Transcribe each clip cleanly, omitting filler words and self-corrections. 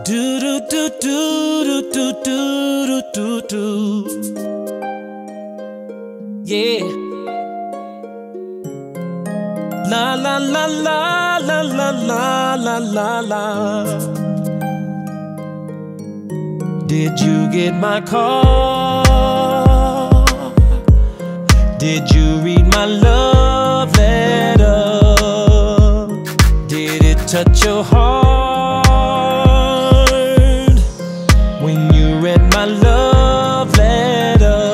Do do do do do do do do do. Yeah. La la la la la la la la la la. Did you get my call? Did you read my love letter? Did it touch your heart when you read my love letter?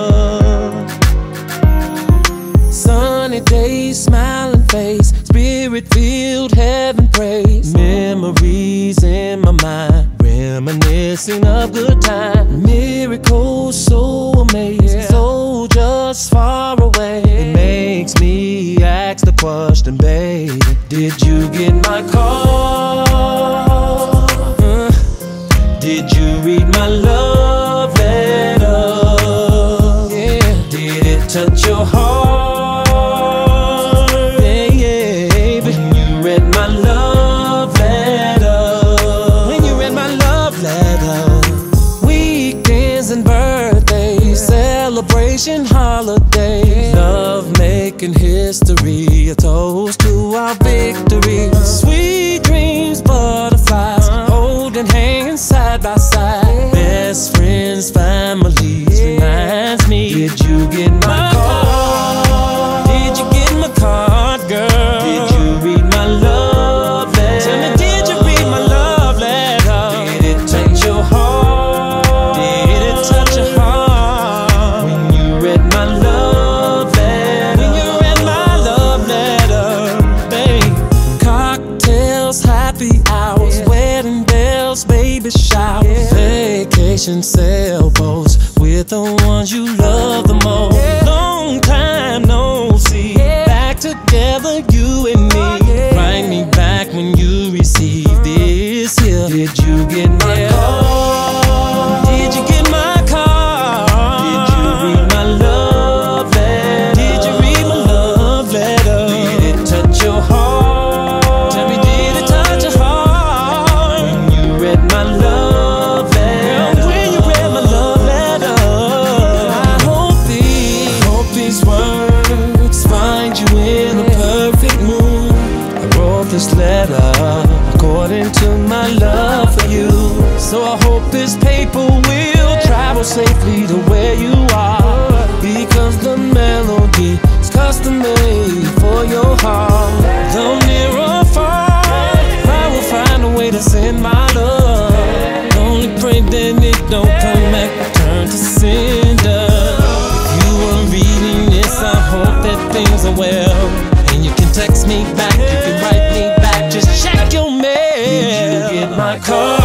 Sunny days, smiling face, spirit-filled, heaven praise. Memories in my mind, reminiscing of good times. Miracles so amazing, so just far away. It makes me ask the question, baby, did you get my call? Did you read my love letter? Yeah. Did it touch your heart? Yeah, when you read my love letter. When you read my love letter. Weekends and birthdays, celebration, holidays, love making history, a toast to our victory. Sweet dreams, butterflies, holding hands side by side. Best friends, families, reminds me. Did you get my call? Did you get my card, girl? Did you read my love letter? Tell me, did you read my love letter? Did it touch your heart? Did it touch your heart when you read my love letter? When you read my love letter, babe. Cocktails, happy hours, wedding bells, baby showers, vacation sailboats with the ones you love the most. Long time no see, back together you and me. Write me back when you receive this here. Did you get my call? Did you get my call? Did you read my love letter? Did you read my love letter? Did it touch your heart? Tell me, did it touch your heart when you read my love letter? When you read my love letter, I hope these words find you in a perfect mood. I wrote this letter according to my love for you. So I hope this paper will travel safely to where you are, because the melody is custom made for your heart. Though near or far, I will find a way to send my love. Only pray that it don't come back, return to sender. If you are reading this, I hope that things are well. And you can text me back, you can write me back, just check your mail. Did you get my call?